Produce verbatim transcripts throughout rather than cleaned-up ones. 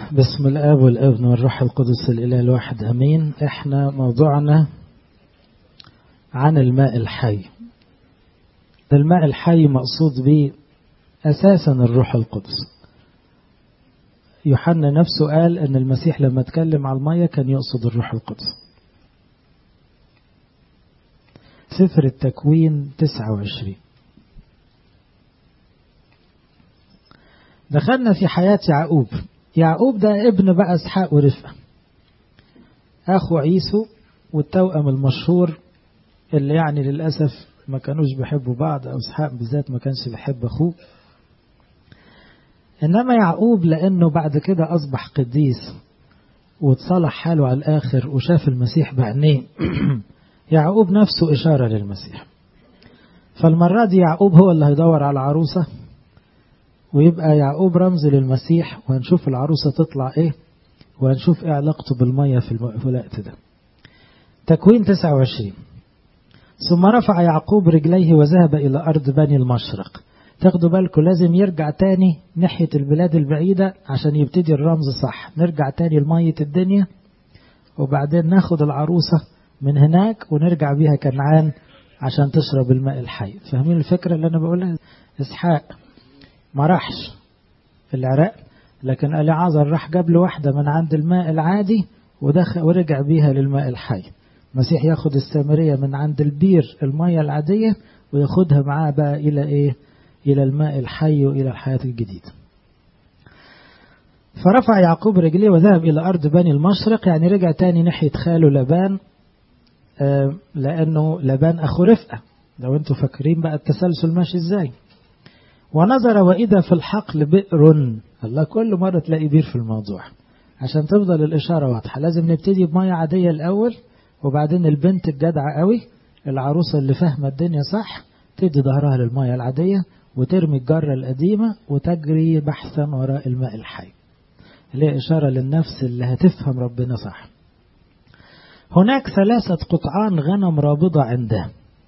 بسم الآب والابن والروح القدس الإله الواحد أمين. احنا موضوعنا عن الماء الحي. الماء الحي مقصود به أساسا الروح القدس. يوحنا نفسه قال أن المسيح لما تكلم على المية كان يقصد الروح القدس. سفر التكوين تسعة وعشرين. دخلنا في حياة يعقوب. يعقوب ده ابن بقى اسحاق ورفقة، أخو عيسو والتوأم المشهور اللي يعني للأسف ما كانوش بيحبوا بعض، أو اسحاق بالذات ما كانش بيحب أخوه. إنما يعقوب لأنه بعد كده أصبح قديس وتصلح حاله على الآخر وشاف المسيح بعينيه يعقوب نفسه إشارة للمسيح. فالمرة دي يعقوب هو اللي هيدور على عروسة، ويبقى يعقوب رمز للمسيح، وهنشوف العروسة تطلع ايه، وهنشوف ايه علاقته بالمية في الوقت ده. تكوين تسعة وعشرين. ثم رفع يعقوب رجليه وذهب إلى أرض بني المشرق. تاخدوا بالكم لازم يرجع تاني ناحية البلاد البعيدة عشان يبتدي الرمز صح. نرجع تاني لمية الدنيا وبعدين ناخد العروسة من هناك ونرجع بيها كنعان عشان تشرب الماء الحي. فاهمين الفكرة اللي أنا بقولها؟ إسحاق ما راحش في العراق، لكن اليعازر راح جاب له واحدة من عند الماء العادي ودخل ورجع بيها للماء الحي. المسيح ياخد السامرية من عند البير المية العادية وياخدها معاه بقى إلى إيه؟ إلى الماء الحي وإلى الحياة الجديدة. فرفع يعقوب رجليه وذهب إلى أرض بني المشرق، يعني رجع تاني ناحية خاله لبان، آه لأنه لبان أخو رفقة. لو أنتوا فاكرين بقى التسلسل ماشي إزاي. ونظر وإذا في الحقل بئر. الله كل مرة تلاقي بير في الموضوع عشان تفضل الإشارة واضحة. لازم نبتدي بمية عادية الأول، وبعدين البنت الجدعة قوي العروسة اللي فاهمة الدنيا صح تدي ظهرها للمية العادية وترمي الجرة القديمة وتجري بحثا وراء الماء الحي، اللي هي إشارة للنفس اللي هتفهم ربنا صح. هناك ثلاثة قطعان غنم رابضة عنده.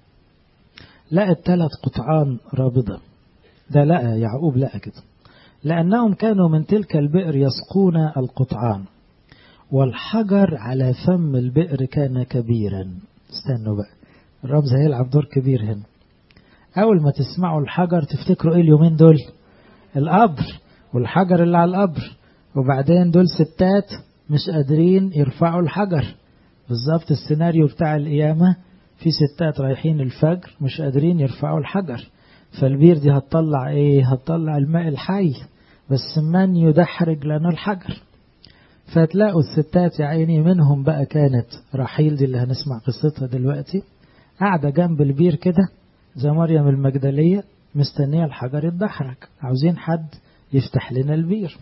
لقت ثلاث قطعان رابضة. ده لقى يعقوب لقى كده، لأنهم كانوا من تلك البئر يسقون القطعان، والحجر على فم البئر كان كبيرا. استنوا بقى، الرمز هيلعب دور كبير هنا. أول ما تسمعوا الحجر تفتكروا إيه اليومين دول؟ القبر والحجر اللي على القبر، وبعدين دول ستات مش قادرين يرفعوا الحجر. بالظبط السيناريو بتاع القيامة، في ستات رايحين الفجر مش قادرين يرفعوا الحجر، فالبير دي هتطلع ايه؟ هتطلع الماء الحي، بس من يدحرج لنا الحجر. فتلاقوا الستات يا عيني منهم بقى كانت رحيل دي اللي هنسمع قصتها دلوقتي، قاعدة جنب البير كده زي مريم المجدلية مستنية الحجر يتدحرج، عاوزين حد يفتح لنا البير.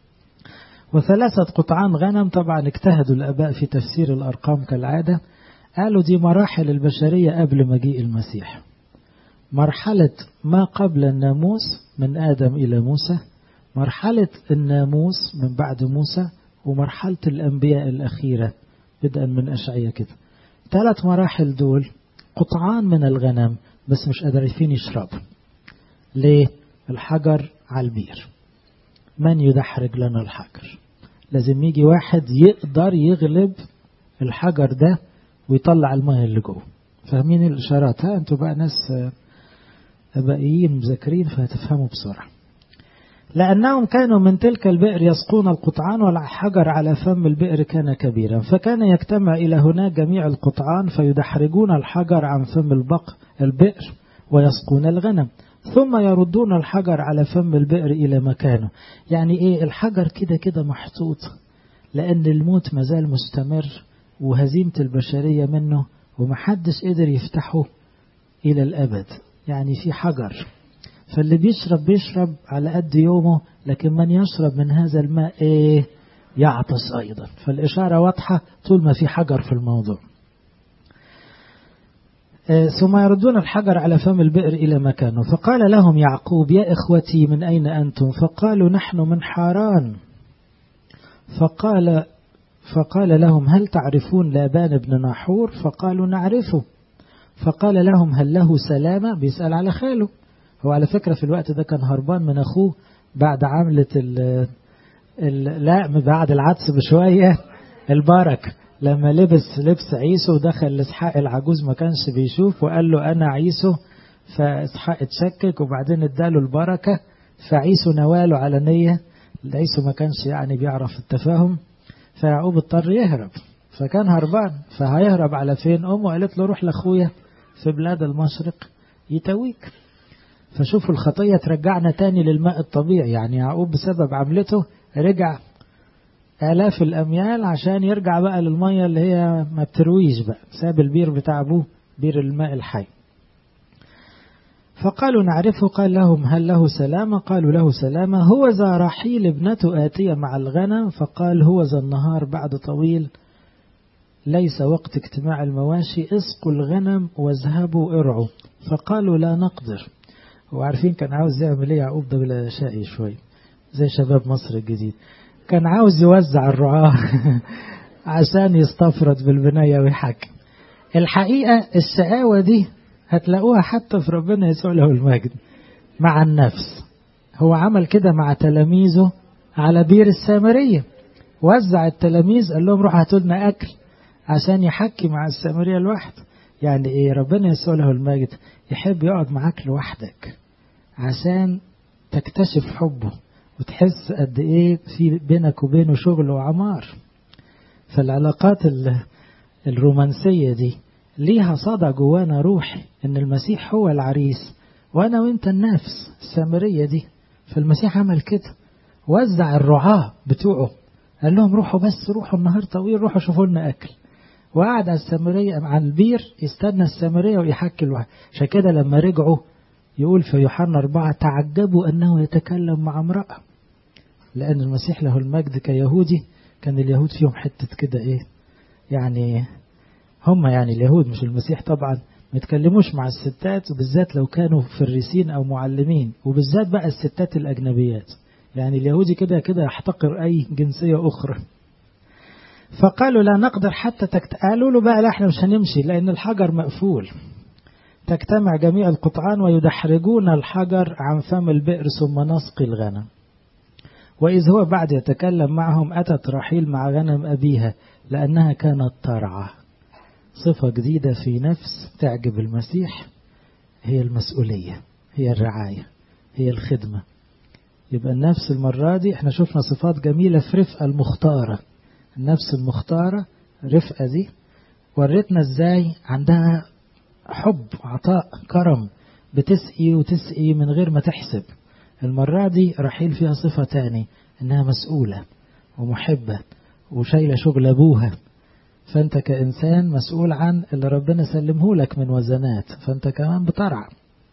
وثلاثة قطعان غنم. طبعا اجتهدوا الآباء في تفسير الأرقام كالعادة، قالوا دي مراحل البشرية قبل مجيء المسيح. مرحلة ما قبل الناموس من آدم إلى موسى، مرحلة الناموس من بعد موسى، ومرحلة الأنبياء الأخيرة بدءا من أشعياء كده. ثلاث مراحل دول قطعان من الغنم بس مش قادرين يشربوا. ليه؟ الحجر على البير. من يدحرج لنا الحجر؟ لازم يجي واحد يقدر يغلب الحجر ده ويطلع الماء اللي جوه. فاهمين الإشارات؟ ها أنتوا بقى ناس أبائيين مذاكرين فهتفهموا بسرعة. لأنهم كانوا من تلك البئر يسقون القطعان، والحجر على فم البئر كان كبيرا، فكان يجتمع إلى هناك جميع القطعان فيدحرجون الحجر عن فم البق البئر ويسقون الغنم، ثم يردون الحجر على فم البئر إلى مكانه. يعني إيه؟ الحجر كده كده محطوط لأن الموت مازال مستمر وهزيمة البشرية منه ومحدش قدر يفتحه إلى الأبد. يعني في حجر، فاللي بيشرب بيشرب على قد يومه، لكن من يشرب من هذا الماء إيه؟ يعطش أيضا. فالإشارة واضحة طول ما في حجر في الموضوع. آه ثم يردون الحجر على فم البئر إلى مكانه. فقال لهم يعقوب يا إخوتي من أين أنتم؟ فقالوا نحن من حاران. فقال فقال لهم هل تعرفون لابان بن ناحور؟ فقالوا نعرفه. فقال لهم هل له سلامة؟ بيسأل على خاله. هو على فكرة في الوقت ده كان هربان من أخوه بعد عملة لا بعد العدس بشوية البركة، لما لبس لبس عيسو ودخل لإسحاق العجوز ما كانش بيشوف وقال له أنا عيسو، فإسحاق اتشكك وبعدين اداله البركة، فعيسو نواله على نية، عيسو ما كانش يعني بيعرف التفاهم، فيعقوب اضطر يهرب، فكان هربان، فهيهرب على فين؟ أمه قالت له روح لأخويا في بلاد المشرق يتويك. فشوفوا الخطية ترجعنا تاني للماء الطبيعي، يعني يعقوب بسبب عملته رجع آلاف الأميال عشان يرجع بقى للمية اللي هي ما بترويش بقى، ساب البير بتاع أبوه بير الماء الحي. فقالوا نعرفه، قال لهم هل له سلامة؟ قالوا له سلامة. هو ذا رحيل ابنته آتية مع الغنم، فقال هو ذا النهار بعد طويل ليس وقت اجتماع المواشي، اسقوا الغنم واذهبوا ارعوا. فقالوا لا نقدر. وعارفين كان عاوز يعمل ايه يعقوب ده؟ بلا شقي شوي زي شباب مصر الجديد، كان عاوز يوزع الرعاة عشان يستفرد بالبناية ويحكم. الحقيقة الشقاوة دي هتلاقوها حتى في ربنا يسوع له المجد مع النفس. هو عمل كده مع تلاميذه على بير السامرية، وزع التلاميذ قال لهم روح هاتوا لنا أكل عشان يحكي مع السامرية لوحده. يعني ايه؟ ربنا يسوع له المجد يحب يقعد معاك لوحدك عشان تكتشف حبه وتحس قد ايه في بينك وبينه شغل وعمار. فالعلاقات الرومانسية دي ليها صدى جوانا روحي، ان المسيح هو العريس وانا وانت النفس السامرية دي. فالمسيح عمل كده، وزع الرعاة بتوعه قال لهم روحوا بس روحوا النهار طويل، روحوا شوفوا لنا اكل، وقعد على السامرية مع البير يستنى السامرية ويحكي الواحد. عشان كده لما رجعوا يقول في يوحنا أربعة تعجبوا أنه يتكلم مع امرأة، لأن المسيح له المجد كيهودي كان اليهود فيهم حتة كده إيه يعني، هم يعني اليهود مش المسيح طبعا ما يتكلموش مع الستات، وبالذات لو كانوا فريسين أو معلمين، وبالذات بقى الستات الأجنبيات. يعني اليهودي كده كده يحتقر أي جنسية أخرى. فقالوا لا نقدر حتى تكت... قالوا له بقى لا احنا مش هنمشي لأن الحجر مقفول. تجتمع جميع القطعان ويدحرجون الحجر عن فم البئر ثم نسقي الغنم. وإذ هو بعد يتكلم معهم أتت رحيل مع غنم أبيها لأنها كانت ترعى. صفة جديدة في نفس تعجب المسيح، هي المسؤولية، هي الرعاية، هي الخدمة. يبقى النفس المرة دي احنا شفنا صفات جميلة في رفقة المختارة. النفس المختارة رفقة دي ورتنا ازاي عندها حب عطاء كرم، بتسقي وتسقي من غير ما تحسب. المرة دي رحيل فيها صفة تاني، انها مسؤولة ومحبة وشايلة شغل ابوها. فانت كإنسان مسؤول عن اللي ربنا سلمه لك من وزنات، فانت كمان بترعى.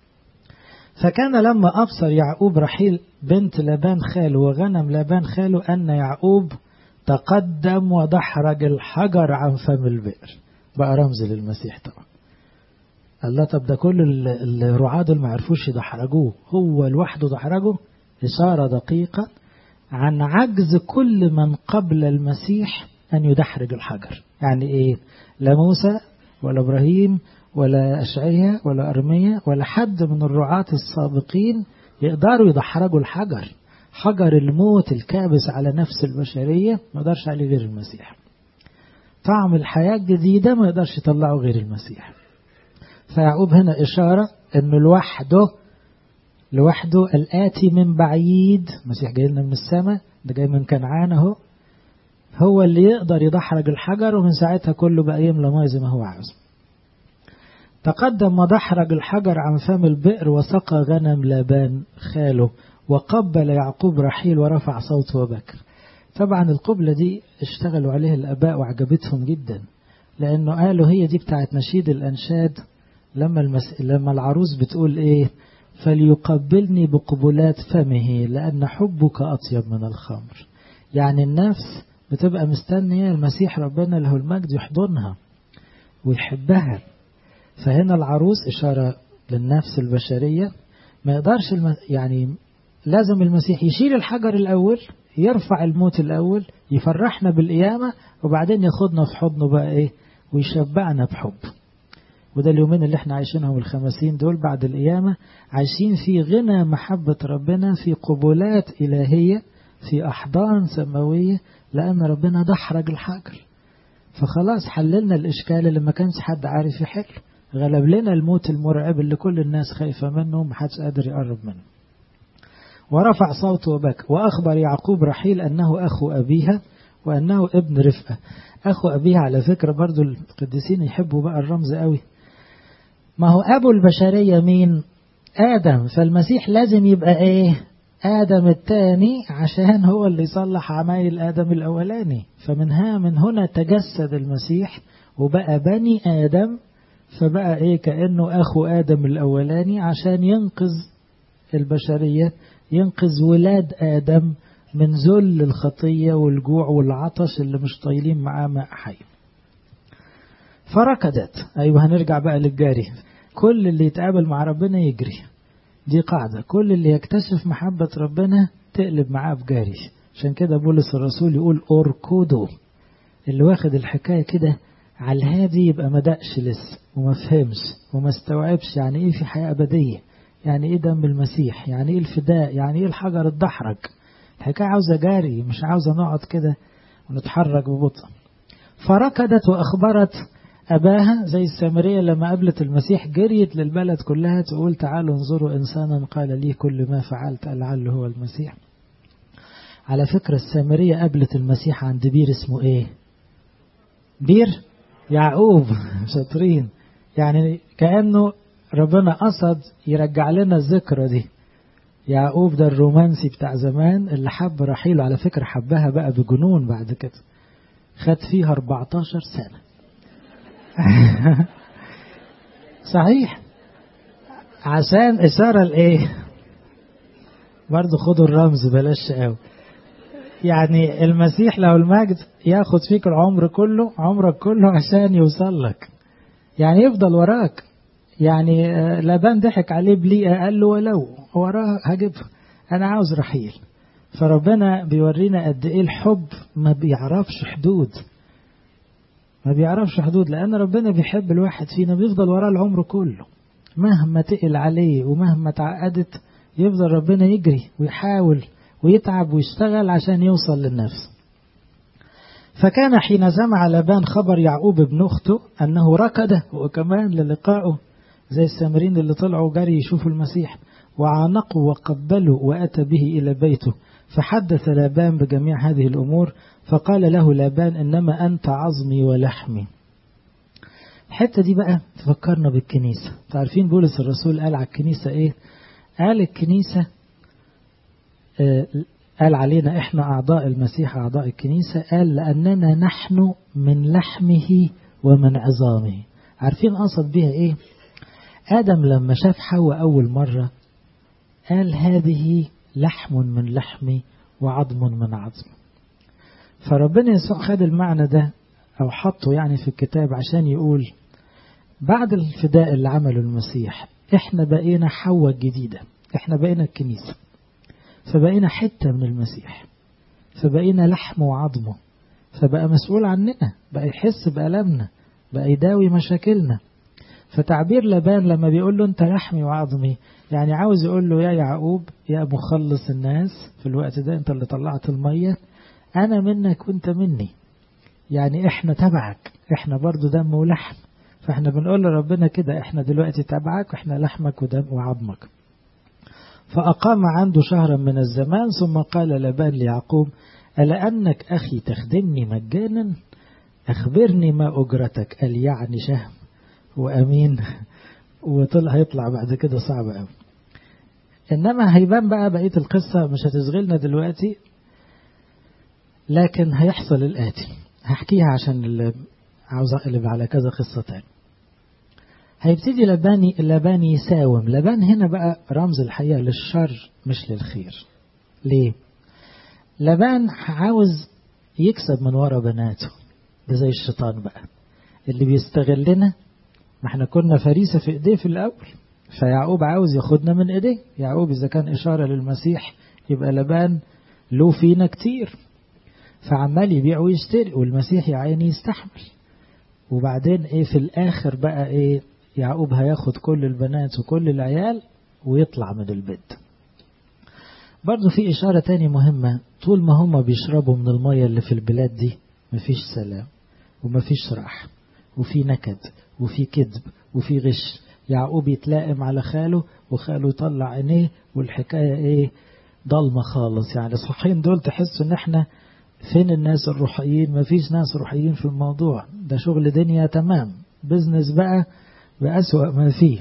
فكان لما أبصر يعقوب رحيل بنت لابان خاله وغنم لابان خاله أن يعقوب تقدم ودحرج الحجر عن فم البئر. بقى رمز للمسيح طبعا. الله طب ده كل الرعاة دول ما عرفوش يدحرجوه، هو لوحده دحرجه. إشارة دقيقة عن عجز كل من قبل المسيح أن يدحرج الحجر. يعني إيه؟ لا موسى ولا إبراهيم ولا أشعياء ولا أرميا ولا حد من الرعاة السابقين يقدروا يدحرجوا الحجر. حجر الموت الكابس على نفس البشرية ما يقدرش عليه غير المسيح. طعم الحياة الجديدة ما يقدرش يطلعه غير المسيح. فيعقوب هنا إشارة أنه لوحده لوحده الآتي من بعيد، المسيح جاي لنا من السماء، ده جاي من كنعان اهو، هو اللي يقدر يدحرج الحجر، ومن ساعتها كله بقى يملى ماء زي ما هو عاوز. تقدم ودحرج الحجر عن فم البئر وسقى غنم لابان خاله، وقبل يعقوب رحيل ورفع صوته وبكى. طبعا القبلة دي اشتغلوا عليها الآباء وعجبتهم جدا، لأنه قالوا هي دي بتاعت نشيد الأنشاد. لما, المس... لما العروس بتقول إيه؟ فليقبلني بقبلات فمه لأن حبك أطيب من الخمر. يعني النفس بتبقى مستنية المسيح ربنا له المجد يحضنها ويحبها. فهنا العروس إشارة للنفس البشرية، ما يقدرش الم... يعني لازم المسيح يشيل الحجر الأول، يرفع الموت الأول، يفرحنا بالقيامة، وبعدين ياخدنا في حضنه بقى إيه ويشبعنا بحب. وده اليومين اللي احنا عايشينهم الخمسين دول بعد القيامة، عايشين في غنى محبة ربنا، في قبولات إلهية في أحضان سماوية، لأن ربنا دحرج الحجر. فخلاص حللنا الإشكال اللي ما كانش حد عارف يحل، غلب لنا الموت المرعب اللي كل الناس خايفة منه ومحدش قادر يقرب منه. ورفع صوته وبكى وأخبر يعقوب رحيل أنه أخو أبيها وأنه ابن رفقة. أخو أبيها على فكرة برضو القديسين يحبوا بقى الرمز قوي. ما هو أبو البشرية مين؟ آدم. فالمسيح لازم يبقى إيه؟ آدم الثاني، عشان هو اللي يصلح عمايل آدم الأولاني. فمنها من هنا تجسد المسيح وبقى بني آدم، فبقى إيه؟ كأنه أخو آدم الأولاني عشان ينقذ البشرية، ينقذ ولاد آدم من ذل الخطية والجوع والعطش اللي مش طايلين معاه ماء حي. فركضت. أيوة هنرجع بقى للجاري. كل اللي يتقابل مع ربنا يجري، دي قاعدة. كل اللي يكتشف محبة ربنا تقلب معاه بجاري. عشان كده بولس الرسول يقول أوركودو، اللي واخد الحكاية كده على الهادي يبقى ما دقش لسه وما فهمش وما استوعبش يعني ايه في حياة أبدية، يعني ايه دم المسيح، يعني ايه الفداء، يعني ايه الحجر الدحرج. الحكاية عاوزة جاري، مش عاوزة نقعد كده ونتحرك ببطء. فركضت وأخبرت أباها، زي السامرية لما قابلت المسيح جريت للبلد كلها تقول تعالوا انظروا إنسانا قال لي كل ما فعلت لعله هو المسيح. على فكرة السامرية قابلت المسيح عند بير اسمه ايه؟ بير يعقوب. شاطرين. يعني كأنه ربنا قصد يرجع لنا الذكرى دي. يعقوب ده الرومانسي بتاع زمان اللي حب رحيل، على فكرة حبها بقى بجنون بعد كده، خد فيها أربعتاشر سنة. صحيح، عشان إشارة لإيه؟ برضو خدوا الرمز بلاش قوي. يعني المسيح لو المجد ياخد فيك العمر كله، عمرك كله عشان يوصل لك، يعني يفضل وراك. يعني لابان ضحك عليه بليئة، قال له ولو وراه هجيبه، أنا عاوز رحيل. فربنا بيورينا قد إيه الحب ما بيعرفش حدود، ما بيعرفش حدود، لأن ربنا بيحب الواحد فينا بيفضل وراه العمر كله، مهما تقل عليه ومهما تعقدت يفضل ربنا يجري ويحاول ويتعب ويشتغل عشان يوصل للنفس. فكان حين سمع لابان خبر يعقوب ابن أخته أنه ركض وكمان للقائه، زي السامرين اللي طلعوا جري يشوفوا المسيح، وعانقوا وقبلوا وأتى به إلى بيته. فحدث لابان بجميع هذه الأمور، فقال له لابان إنما أنت عظمي ولحمي. الحتة دي بقى تفكرنا بالكنيسة. تعرفين بولس الرسول قال على الكنيسة إيه؟ قال الكنيسة آه قال علينا إحنا أعضاء المسيح أعضاء الكنيسة، قال لأننا نحن من لحمه ومن عظامه. عارفين قصد بها إيه؟ آدم لما شاف حواء أول مرة قال هذه لحم من لحمي وعظم من عظمي. فربنا يسوع خد المعنى ده أو حطه يعني في الكتاب عشان يقول بعد الفداء اللي عمله المسيح إحنا بقينا حواء جديدة، إحنا بقينا الكنيسة، فبقينا حتة من المسيح، فبقينا لحم وعظمه، فبقى مسؤول عننا، بقى يحس بألمنا، بقى يداوي مشاكلنا. فتعبير لابان لما بيقول له أنت لحمي وعظمي، يعني عاوز يقول له يا يعقوب يا مخلص الناس في الوقت ده، أنت اللي طلعت المية، أنا منك وأنت مني، يعني إحنا تبعك، إحنا برضو دم ولحم. فإحنا بنقول لربنا كده إحنا دلوقتي تبعك وإحنا لحمك ودم وعظمك. فأقام عنده شهرا من الزمان، ثم قال لابان ليعقوب ألا أنك أخي تخدمني مجانا؟ أخبرني ما أجرتك. قال يعني شهم وأمين، وطلع هيطلع بعد كده صعب قوي. إنما هيبان بقى بقية القصة، مش هتشغلنا دلوقتي، لكن هيحصل الآتي هحكيها عشان اللي عاوز أقلب على كذا قصة تاني. هيبتدي لباني لباني يساوم. لبان هنا بقى رمز الحقيقة للشر مش للخير. ليه؟ لبان عاوز يكسب من ورا بناته، ده زي الشيطان بقى اللي بيستغلنا. ما احنا كنا فريسة في ايديه في الأول، فيعقوب عاوز ياخدنا من ايديه. يعقوب إذا كان إشارة للمسيح يبقى لبان له فينا كتير، فعمال يبيع ويشتري، والمسيح يا عيني يستحمل. وبعدين ايه في الآخر بقى ايه؟ يعقوب هياخد كل البنات وكل العيال ويطلع من البيت. برضو في إشارة تاني مهمة، طول ما هم بيشربوا من المية اللي في البلاد دي مفيش سلام ومفيش راحة وفي نكد وفي كذب وفي غش. يعقوب يتلائم على خاله وخاله يطلع عينيه والحكاية ايه ضلمة خالص. يعني الصحين دول تحسوا ان احنا فين الناس الروحيين؟ مفيش ناس روحيين في الموضوع ده، شغل دنيا تمام، بزنس بقى بأسوأ ما فيه.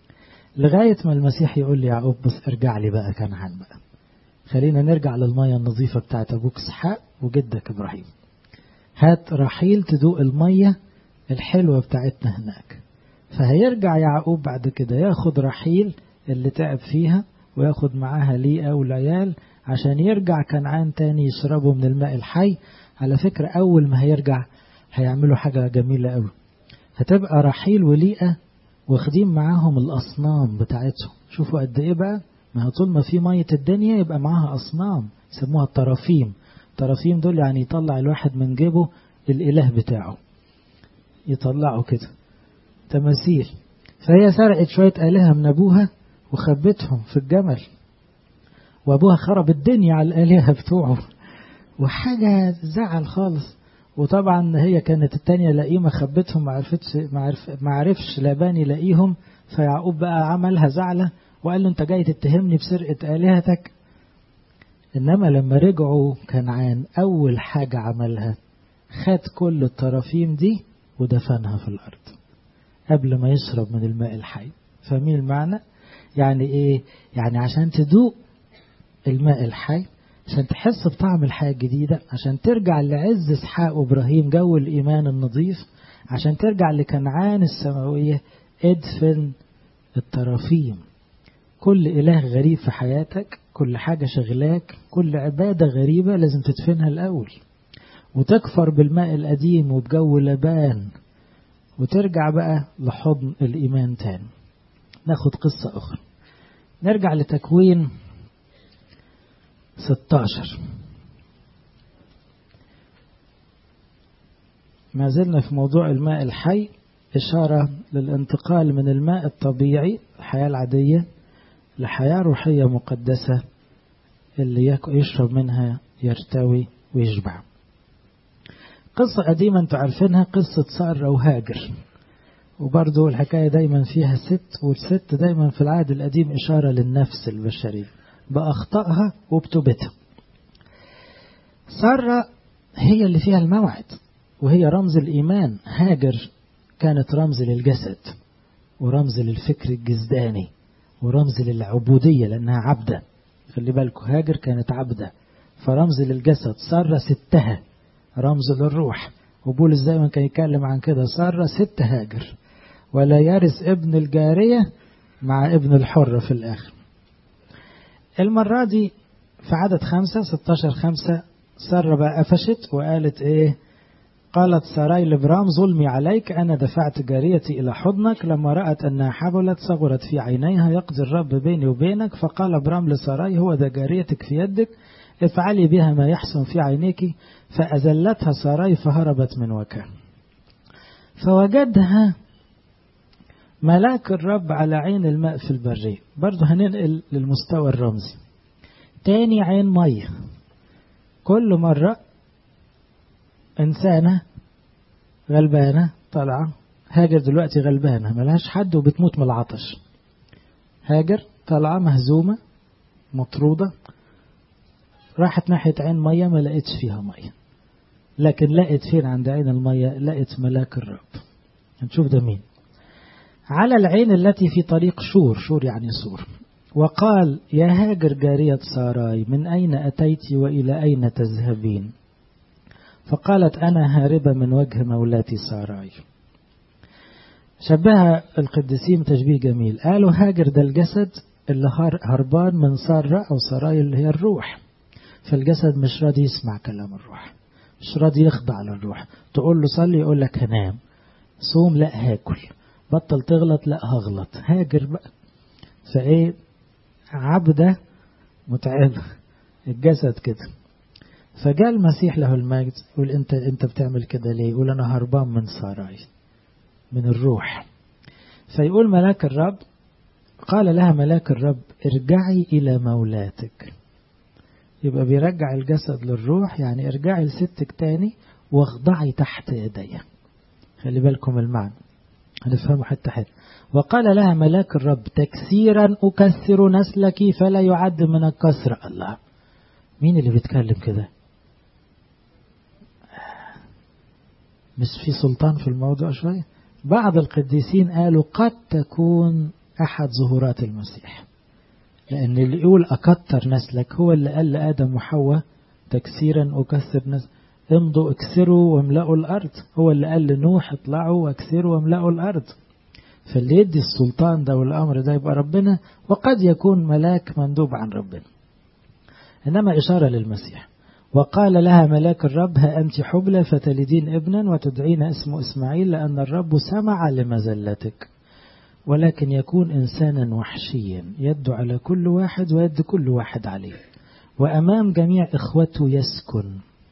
لغاية ما المسيح يقول لي يعقوب بس ارجع لي بقى كنعان بقى، خلينا نرجع للمية النظيفة بتاعت أبوك إسحاق وجدك إبراهيم، هات رحيل تدوق المية الحلوة بتاعتنا هناك. فهيرجع يعقوب بعد كده ياخد رحيل اللي تعب فيها وياخد معاها ليئة والعيال عشان يرجع كنعان تاني يشربوا من الماء الحي. على فكرة أول ما هيرجع هيعملوا حاجة جميلة قوي، هتبقى رحيل وليئة واخدين معاهم الأصنام بتاعتهم. شوفوا قد إيه بقى، ما طول ما في مية الدنيا يبقى معاها أصنام يسموها الطرافيم. الطرافيم دول يعني يطلع الواحد من جيبه الإله بتاعه، يطلعه كده تماثيل. فهي سرقت شوية آلهة من أبوها وخبتهم في الجمل، وأبوها خرب الدنيا على الآلهة بتوعه وحاجة زعل خالص. وطبعا هي كانت التانية لئيمة خبتهم، ما عرفتش ما عرف ما عرفش لابان يلاقيهم. فيعقوب بقى عملها زعلة وقال له انت جاي تتهمني بسرقة آلهتك. انما لما رجعوا كنعان اول حاجة عملها خد كل الطرافيم دي ودفنها في الارض قبل ما يشرب من الماء الحي. فاهمين المعنى؟ يعني ايه؟ يعني عشان تدوق الماء الحي، عشان تحس بطعم الحياة الجديدة، عشان ترجع لعز إسحاق وإبراهيم جو الإيمان النظيف، عشان ترجع لكنعان السماوية، ادفن الطرافيم. كل إله غريب في حياتك، كل حاجة شغلاك، كل عبادة غريبة لازم تدفنها الأول وتكفر بالماء القديم وبجو لبان وترجع بقى لحضن الإيمان تاني. ناخد قصة أخرى، نرجع لتكوين ستاشر. ما زلنا في موضوع الماء الحي، إشارة للانتقال من الماء الطبيعي الحياة العادية لحياة روحية مقدسة اللي يشرب منها يرتوي ويشبع. قصة قديمة انتوا عارفينها، قصة سارة وهاجر، وبرضو الحكاية دايما فيها ست، والست دايما في العهد القديم إشارة للنفس البشرية بأخطائها وبتوبتها. سارة هي اللي فيها الموعد وهي رمز الإيمان، هاجر كانت رمز للجسد ورمز للفكر الجسداني ورمز للعبودية لأنها عبدة. خلي بالكم هاجر كانت عبدة فرمز للجسد، سارة ستها رمز للروح. وبولس دايما كان يتكلم عن كده، سارة ست هاجر ولا يرث ابن الجارية مع ابن الحر في الآخر. المرة دي في عدد خمسة ستاشر خمسة سارة بقى قفشت وقالت ايه؟ قالت ساراي لابرام ظلمي عليك، أنا دفعت جاريتي إلى حضنك، لما رأت أنها حبلت صغرت في عينيها، يقضي الرب بيني وبينك. فقال ابرام لساراي هو ذا جاريتك في يدك، افعلي بها ما يحسن في عينيك. فأزلتها ساراي فهربت من وجهه. فوجدها ملاك الرب على عين الماء في البرية. برضه هننقل للمستوى الرمزي تاني، عين مية. كل مرة إنسانة غلبانة طالعة، هاجر دلوقتي غلبانة ملهاش حد وبتموت من العطش، هاجر طالعة مهزومة مطرودة، راحت ناحية عين مية ما لقيتش فيها مية، لكن لقيت فين عند عين المية؟ لقيت ملاك الرب. هنشوف ده مين. على العين التي في طريق شور، شور يعني سور. وقال يا هاجر جارية ساراي من أين أتيت وإلى أين تذهبين؟ فقالت أنا هاربة من وجه مولاتي ساراي. شبه القديسين تشبيه جميل، قالوا هاجر ده الجسد اللي هربان من سارة أو ساراي اللي هي الروح. فالجسد مش راضي يسمع كلام الروح، مش راضي يخضع للروح. تقول له صلي يقول لك هنام، صوم لا هاكل، بطل تغلط لا هغلط. هاجر بقى فايه؟ عبدة متعبة الجسد كده. فجاء المسيح له المجد يقول انت انت بتعمل كده ليه؟ يقول انا هربان من ساراي من الروح. فيقول ملاك الرب، قال لها ملاك الرب ارجعي الى مولاتك. يبقى بيرجع الجسد للروح، يعني ارجعي لستك تاني واخضعي تحت يدي. خلي بالكم المعنى، هنفهمه حتى حتى. وقال لها ملاك الرب تكسيرا أكسر نسلك فلا يعد من الكسر. الله، مين اللي بيتكلم كده؟ مش في سلطان في الموضوع شوية؟ بعض القديسين قالوا قد تكون أحد ظهورات المسيح، لأن اللي يقول أكتر نسلك هو اللي قال لآدم وحواء تكسيرا أكسر نسلك، امضوا اكسروا واملأوا الأرض. هو اللي قال لنوح اطلعوا واكسروا واملأوا الأرض. فاللي يدي السلطان ده والأمر ده يبقى ربنا، وقد يكون ملاك مندوب عن ربنا، إنما إشارة للمسيح. وقال لها ملاك الرب ها أنت حبلى فتلدين ابنا وتدعين اسمه إسماعيل، لأن الرب سمع لمزلتك، ولكن يكون إنسانا وحشيا يد على كل واحد ويد كل واحد عليه، وأمام جميع إخوته يسكن.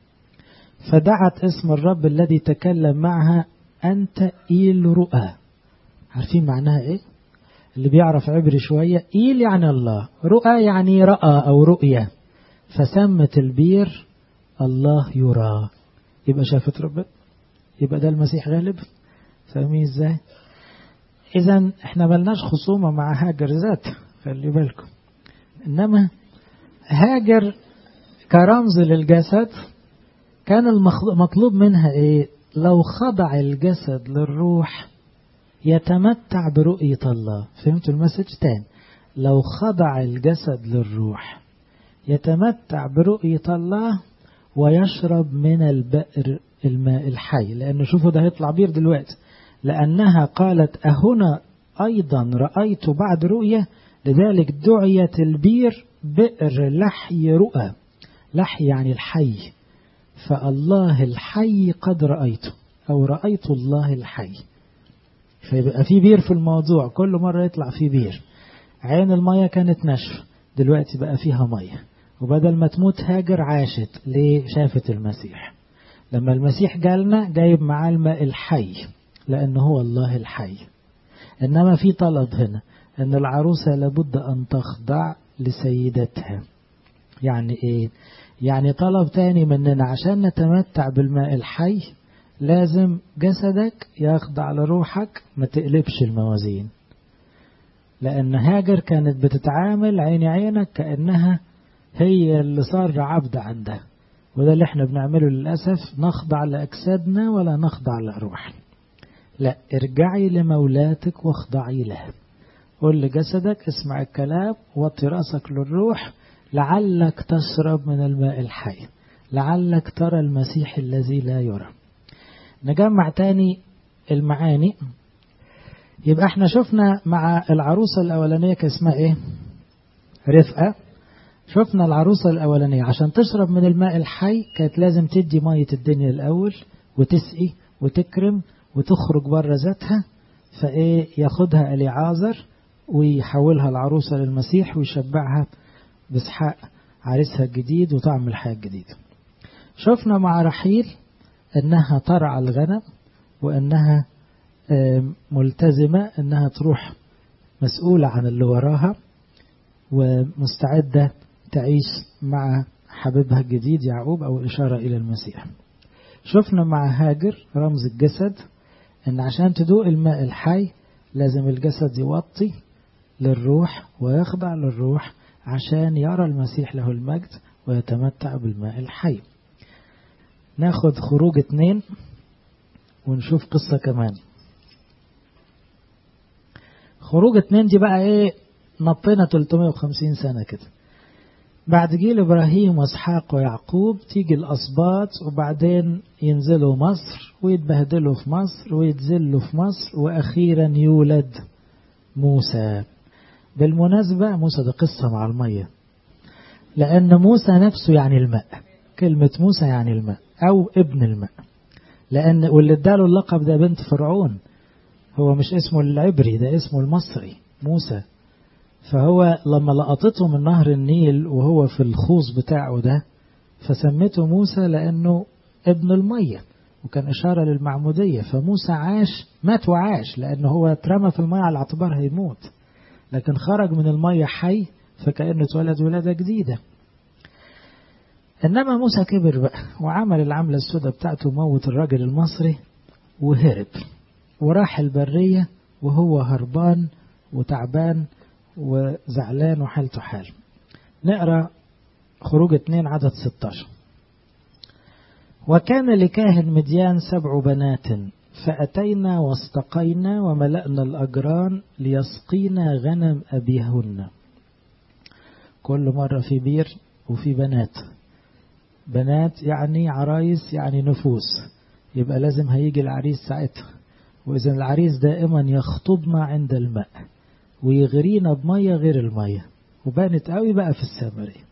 فدعت اسم الرب الذي تكلم معها أنت إيل رؤى. عارفين معناها إيه؟ اللي بيعرف عبري شوية، إيل يعني الله، رؤى يعني رأى أو رؤية، فسمت البير الله يرى. يبقى شافت ربنا، يبقى ده المسيح غالب. فاهمين إزاي؟ إذن إحنا ملناش خصومة مع هاجر ذات، خلي بالكم. إنما هاجر كرمز للجسد كان المطلوب منها إيه؟ لو خضع الجسد للروح يتمتع برؤية الله. فهمتوا المسج تاني؟ لو خضع الجسد للروح يتمتع برؤية الله ويشرب من البئر الماء الحي. لأنه شوفوا ده هيطلع بير دلوقتي، لأنها قالت أهنا أيضا رأيت بعد رؤية، لذلك دعيت البير بئر لحي رؤى. لحي يعني الحي، فالله الحي قد رأيته، أو رأيت الله الحي. فيبقى في بير في الموضوع، كل مرة يطلع في بير. عين المية كانت نشف، دلوقتي بقى فيها مية. وبدل ما تموت هاجر عاشت. ليه؟ شافت المسيح. لما المسيح جالنا جايب معاه الماء الحي، لأنه هو الله الحي. إنما في طلب هنا، أن العروسة لابد أن تخضع لسيدتها. يعني إيه؟ يعني طلب تاني مننا عشان نتمتع بالماء الحي لازم جسدك يخضع لروحك، ما تقلبش الموازين. لأن هاجر كانت بتتعامل عيني عينك كأنها هي اللي صار عبد عندها، وده اللي احنا بنعمله للأسف، نخضع لأجسادنا ولا نخضع لروحنا. لا، ارجعي لمولاتك واخضعي لها. قل لجسدك اسمع الكلام، وطي رأسك للروح، لعلك تشرب من الماء الحي، لعلك ترى المسيح الذي لا يرى. نجمع تاني المعاني. يبقى احنا شفنا مع العروسة الأولانية كاسمها ايه؟ رفقة. شفنا العروسة الأولانية عشان تشرب من الماء الحي كانت لازم تدي مية الدنيا الأول، وتسقي وتكرم وتخرج بره ذاتها. فايه؟ ياخدها إليعازر ويحولها العروسة للمسيح ويشبعها بإسحاق عريسها الجديد وطعم الحياة الجديد. شفنا مع رحيل أنها ترعى الغنم، وأنها ملتزمة أنها تروح مسؤولة عن اللي وراها، ومستعدة تعيش مع حبيبها الجديد يعقوب، أو إشارة إلى المسيح. شفنا مع هاجر رمز الجسد، أن عشان تدوق الماء الحي لازم الجسد يوطي للروح ويخضع للروح عشان يرى المسيح له المجد ويتمتع بالماء الحي. ناخد خروج اتنين ونشوف قصة كمان. خروج اتنين دي بقى ايه؟ نطينا ثلاثمائة وخمسين سنة كده. بعد جيل إبراهيم وإسحاق ويعقوب تيجي الأسباط، وبعدين ينزلوا مصر ويتبهدلوا في مصر ويتذلوا في مصر، وأخيرا يولد موسى. بالمناسبة موسى ده قصة مع المية، لأن موسى نفسه يعني الماء. كلمة موسى يعني الماء أو ابن الماء، لأن واللي اداله اللقب ده بنت فرعون، هو مش اسمه العبري، ده اسمه المصري موسى. فهو لما لقطته من نهر النيل وهو في الخوص بتاعه ده فسمته موسى لأنه ابن المية، وكان إشارة للمعمودية. فموسى عاش، مات وعاش، لأنه هو اترمى في المية على اعتبار هيموت، لكن خرج من المية حي، فكأنه اتولد ولادة جديدة. إنما موسى كبر بقى وعمل العملة السوداء بتاعته، موت الراجل المصري وهرب وراح البرية وهو هربان وتعبان وزعلان وحالته حال. نقرأ خروج اتنين عدد ستاشر. وكان لكاهن مديان سبع بنات فأتينا واستقينا وملأنا الأجران ليسقينا غنم أبيهن. كل مرة في بير وفي بنات، بنات يعني عرايس يعني نفوس، يبقى لازم هيجي العريس ساعتها. وإذا العريس دائما يخطبنا عند الماء ويغرينا بمية غير المية، وبانت قوي بقى في السامرية.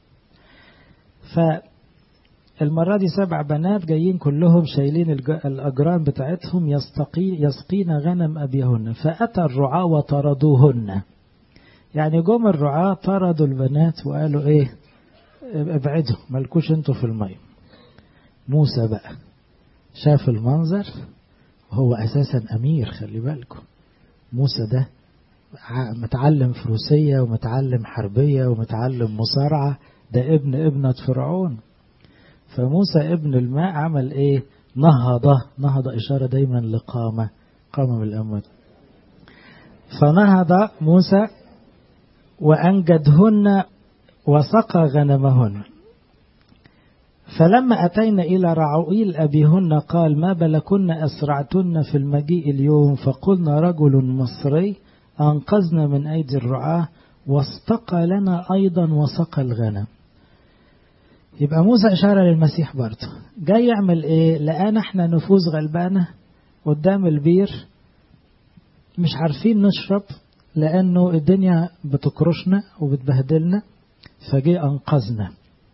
فالمرة دي سبع بنات جايين كلهم شايلين الأجران بتاعتهم يسقي يسقين غنم أبيهن. فأتى الرعاة وطردوهن، يعني جم الرعاة طردوا البنات وقالوا ايه ابعدوا ملكوش انتوا في المية. موسى بقى شاف المنظر، وهو أساسا أمير، خلي بالكم موسى ده متعلم فروسية ومتعلم حربية ومتعلم مصارعة، ده ابن ابنة فرعون. فموسى ابن الماء عمل ايه؟ نهضة. نهضة إشارة دايما لقامة، قامة من الأموات. فنهض موسى وأنجدهن وسقى غنمهن. فلما أتينا إلى رعوئيل أبيهن قال ما بلكن أسرعتن في المجيء اليوم؟ فقلنا رجل مصري أنقذنا من أيدي الرعاة واستقى لنا أيضا وسقى الغنم. يبقى موسى إشارة للمسيح برضه، جاي يعمل إيه؟ لقانا احنا نفوس غلبانة قدام البير مش عارفين نشرب لأنه الدنيا بتكرشنا وبتبهدلنا، فجي أنقذنا.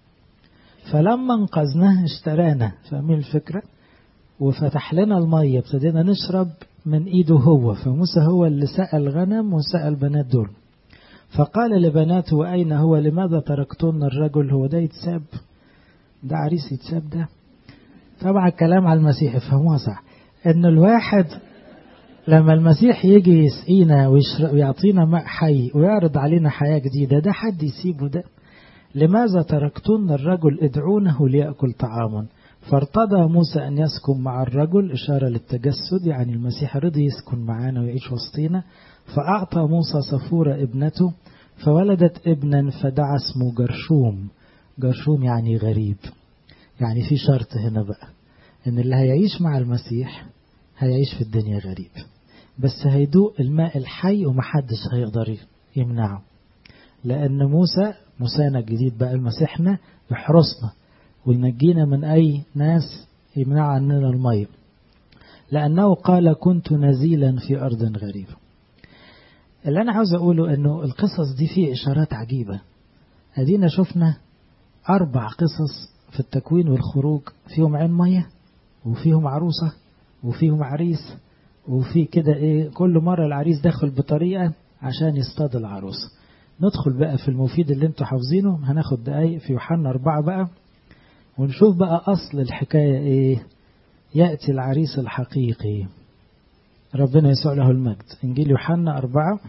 فلما انقذنا اشترانا، فاهمين الفكرة؟ وفتح لنا المية، ابتدينا نشرب من ايده هو. فموسى هو اللي سقى الغنم وسقى البنات دول. فقال لبناته وأين هو؟ لماذا تركتن الرجل؟ هو ده يتساب؟ ده عريس يتساب ده؟ طبعا الكلام على المسيح افهموها صح، ان الواحد لما المسيح يجي يسقينا ويعطينا ماء حي ويعرض علينا حياة جديدة، ده حد يسيبه ده؟ لماذا تركتن الرجل؟ ادعونه ليأكل طعاما. فارتضى موسى أن يسكن مع الرجل، إشارة للتجسد، يعني المسيح رضي يسكن معانا ويعيش وسطينا. فأعطى موسى صفورة ابنته فولدت ابنا فدعا اسمه جرشوم. جرشوم يعني غريب، يعني في شرط هنا بقى، إن اللي هيعيش مع المسيح هيعيش في الدنيا غريب، بس هيدوق الماء الحي ومحدش هيقدر يمنعه، لأن موسى موسانا الجديد بقى المسيحنا يحرسنا وينجينا من أي ناس يمنع عننا المية، لأنه قال كنت نزيلا في أرض غريبة. اللي أنا عاوز أقوله أنه القصص دي فيه إشارات عجيبة. أدينا شفنا أربع قصص في التكوين والخروج، فيهم عين مية وفيهم عروسة وفيهم عريس، وفي كده إيه كل مرة العريس دخل بطريقة عشان يصطاد العروسة. ندخل بقى في المفيد اللي انتوا حافظينه، هناخد دقايق في يوحنا أربعة بقى ونشوف بقى أصل الحكاية إيه. يأتي العريس الحقيقي ربنا يسوع له المجد. إنجيل يوحنا أربعة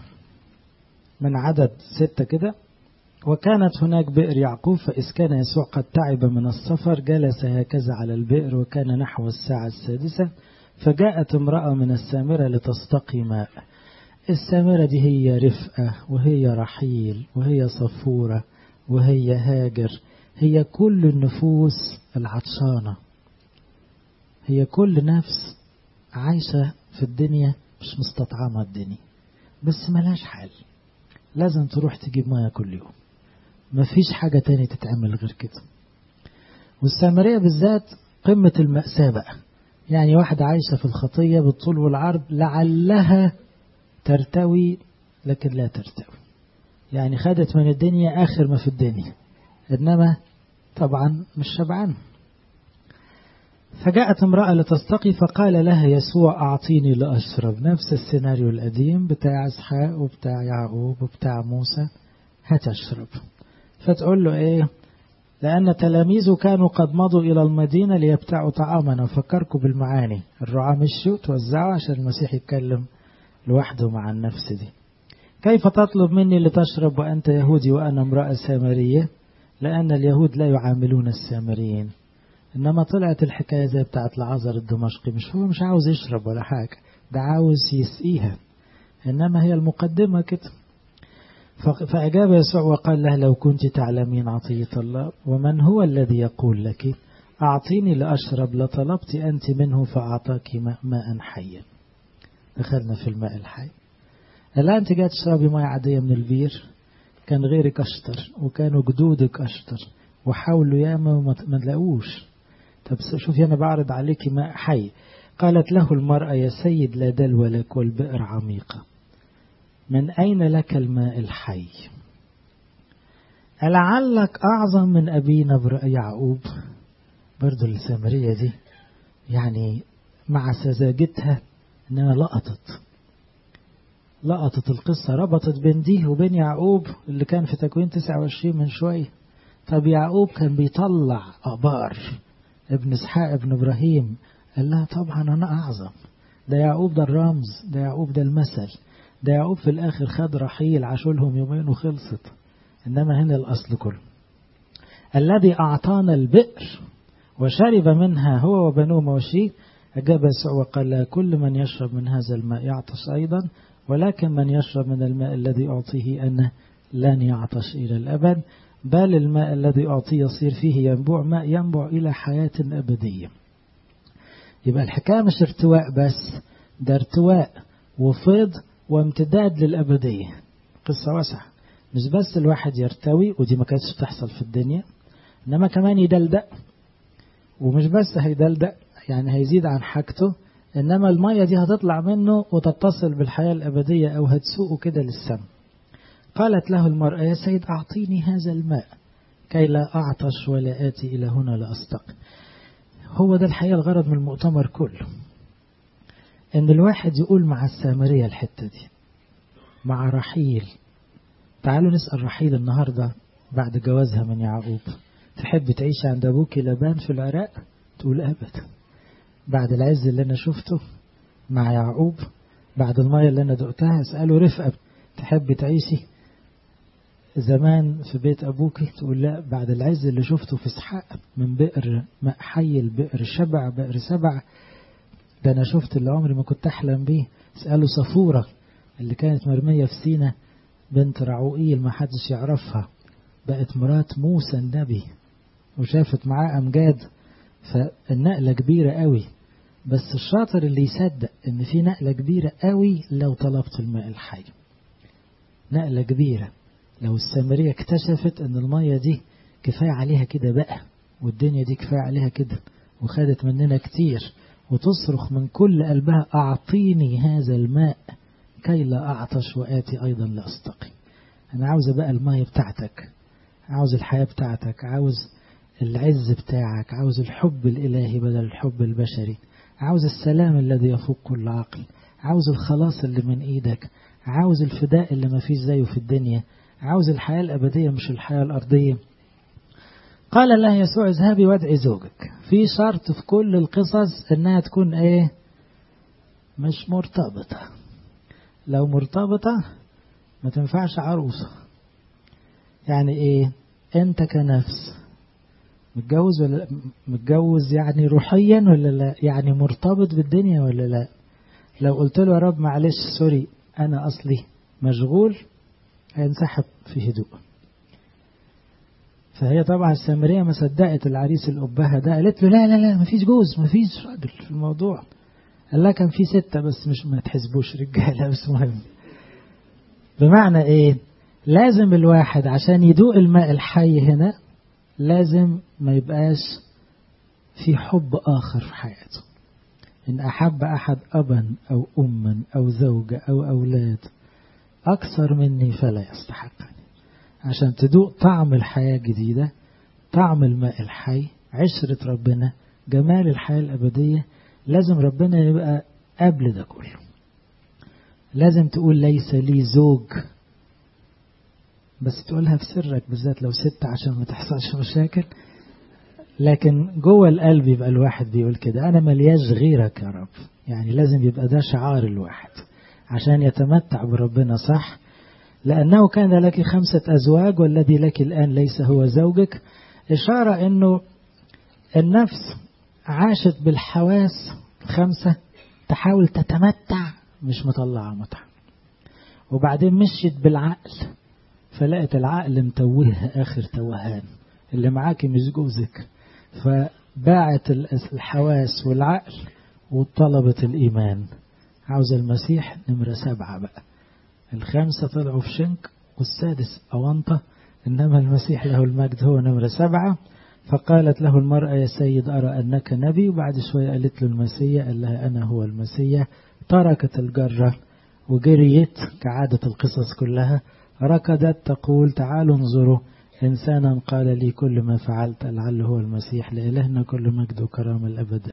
من عدد ستة كده. وكانت هناك بئر يعقوب، فإذ كان يسوع قد تعب من السفر جلس هكذا على البئر، وكان نحو الساعة السادسة، فجاءت امرأة من السامرة لتستقي ماء. السامرة دي هي رفقة وهي رحيل وهي صفورة وهي هاجر، هي كل النفوس العطشانة، هي كل نفس عايشة في الدنيا مش مستطعمة الدنيا، بس ملاش حل، لازم تروح تجيب مياه كل يوم، مفيش حاجة تاني تتعمل غير كده. والسامرية بالذات قمة المأساة بقى، يعني واحدة عايشة في الخطية بالطول والعرض لعلها ترتوي لكن لا ترتوي، يعني خدت من الدنيا آخر ما في الدنيا، إنما طبعا مش شبعان. فجاءت امرأة لتستقي فقال لها يسوع أعطيني لأشرب. نفس السيناريو القديم بتاع إسحاق وبتاع يعقوب وبتاع موسى، هتشرب. فتقول له إيه؟ لأن تلاميذه كانوا قد مضوا إلى المدينة ليبتاعوا طعامنا. وفكركم بالمعاني، الرعاة مشوا توزعوا عشان المسيح يتكلم لوحده مع النفس دي. كيف تطلب مني لتشرب وأنت يهودي وأنا امرأة سامرية؟ لأن اليهود لا يعاملون السامريين. إنما طلعت الحكاية زي بتاعت العذر الدمشقي، مش هو مش عاوز يشرب ولا حاجة، ده عاوز يسقيها، إنما هي المقدمة كده. فأجاب يسوع وقال له لو كنت تعلمين عطية الله ومن هو الذي يقول لك أعطيني لأشرب لطلبت أنت منه فأعطاك ماء حيا. دخلنا في الماء الحي. الآن أنت جاء تشربي ماء عادية من البير، كان غيرك أشطر وكانوا جدودك أشطر وحاولوا ياما وما تلاقوش. طب شوفي أنا بعرض عليك ماء حي. قالت له المرأة يا سيد لا دلو لك والبئر عميقة، من أين لك الماء الحي؟ ألعلك أعظم من أبينا يعقوب؟ برضو السامرية دي يعني مع سذاجتها إنها لقطت لقطت القصة، ربطت بين دي وبين يعقوب اللي كان في تكوين تسعة وعشرين من شوية. طب يعقوب كان بيطلع أبار ابن إسحاق ابن إبراهيم، قال لها طبعا أنا أعظم، ده يعقوب ده الرمز، ده يعقوب ده المثل، ده يعقوب في الآخر خد رحيل عاشولهم يومين وخلصت، إنما هنا الأصل كله. الذي أعطانا البئر وشرب منها هو وبنوه موشيه. أجاب يسوع وقال لا كل من يشرب من هذا الماء يعطش أيضا، ولكن من يشرب من الماء الذي أعطيه أنا لن يعطش إلى الأبد، بل الماء الذي أعطيه يصير فيه ينبوع ماء ينبع إلى حياة أبدية. يبقى الحكاية مش ارتواء بس، ده ارتواء وفيض وامتداد للأبدية. قصة واسعة، مش بس الواحد يرتوي ودي ما كانتش تحصل في الدنيا، إنما كمان يدلدق، ومش بس هيدلدق يعني هيزيد عن حاجته، إنما المية دي هتطلع منه وتتصل بالحياة الأبدية أو هتسوقه كده للسماء. قالت له المرأة يا سيد أعطيني هذا الماء كي لا أعطش ولا آتي إلى هنا لأستقي. هو ده الحقيقة الغرض من المؤتمر كله، إن الواحد يقول مع السامرية الحتة دي، مع رحيل. تعالوا نسأل رحيل النهاردة بعد جوازها من يعقوب، تحب تعيش عند أبوك لبان في العراق؟ تقول أبدا. بعد العز اللي أنا شفته مع يعقوب، بعد المية اللي أنا دقتها، اسأله رفقة تحب تعيشي زمان في بيت أبوك؟ تقول لا. بعد العز اللي شفته في إسحاق من بئر ماء حي، البئر شبع، بئر سبع، ده أنا شفت اللي عمري ما كنت أحلم بيه. اسأله صفورة اللي كانت مرمية في سينا، بنت رعوئيل ما حدش يعرفها، بقت مرات موسى النبي وشافت معاه أمجاد. فالنقلة كبيرة قوي، بس الشاطر اللي يصدق ان في نقلة كبيرة قوي لو طلبت الماء الحي. نقلة كبيرة لو السامرية اكتشفت ان المية دي كفاية عليها كده بقى، والدنيا دي كفاية عليها كده وخدت مننا كتير، وتصرخ من كل قلبها أعطيني هذا الماء كي لا أعطش وآتي أيضا لأستقي. أنا عاوز بقى المية بتاعتك، عاوز الحياة بتاعتك، عاوز العز بتاعك، عاوز الحب الإلهي بدل الحب البشري، عاوز السلام الذي يفوق كل عقل، عاوز الخلاص اللي من إيدك، عاوز الفداء اللي ما فيش زيه في الدنيا، عاوز الحياة الأبدية مش الحياة الأرضية. قال له يسوع اذهبي وادعي زوجك. في شرط في كل القصص انها تكون ايه؟ مش مرتبطة. لو مرتبطة ما تنفعش عروسة. يعني ايه؟ انت كنفس متجوز ولا متجوز يعني روحيا ولا لا؟ يعني مرتبط بالدنيا ولا لا؟ لو قلت له يا رب معلش سوري انا اصلي مشغول، هينسحب في هدوء. فهي طبعا السامرية ما صدقت العريس الأبهة ده، قالت له لا لا لا مفيش جوز مفيش راجل في الموضوع. قال لها كان في ستة بس مش ما تحسبوش رجالة، بس مهم. بمعنى ايه؟ لازم الواحد عشان يدوق الماء الحي هنا لازم ما يبقاش في حب آخر في حياته. إن أحب أحد أبا أو أما أو زوجة أو أولاد أكثر مني فلا يستحقني. عشان تدوق طعم الحياة الجديدة، طعم الماء الحي، عشرة ربنا، جمال الحياة الأبدية، لازم ربنا يبقى قبل ده كله. لازم تقول ليس لي زوج، بس تقولها في سرك بالذات لو ست عشان ما تحصلش مشاكل. لكن جوه القلب يبقى الواحد بيقول كده أنا ملياش غيرك يا رب. يعني لازم يبقى ده شعار الواحد عشان يتمتع بربنا صح. لأنه كان لك خمسة أزواج والذي لك الآن ليس هو زوجك. إشارة أنه النفس عاشت بالحواس الخمسة تحاول تتمتع، مش مطلعة متعة، وبعدين مشيت بالعقل فلقت العقل متوهها آخر توهان، اللي معاكي مش جوزك، فباعت الحواس والعقل وطلبت الإيمان. عاوز المسيح نمرة سبعة بقى، الخمسة طلعوا في شنك والسادس أونطة، إنما المسيح له المجد هو نمرة سبعة. فقالت له المرأة يا سيد أرى أنك نبي، وبعد شوية قالت له المسيح، قال لها أنا هو المسيح. تركت الجرة وجريت كعادة القصص كلها، ركضت تقول تعالوا انظروا إنسانا قال لي كل ما فعلت، لعله هو المسيح. لإلهنا كل مجد وكرامة الأبد.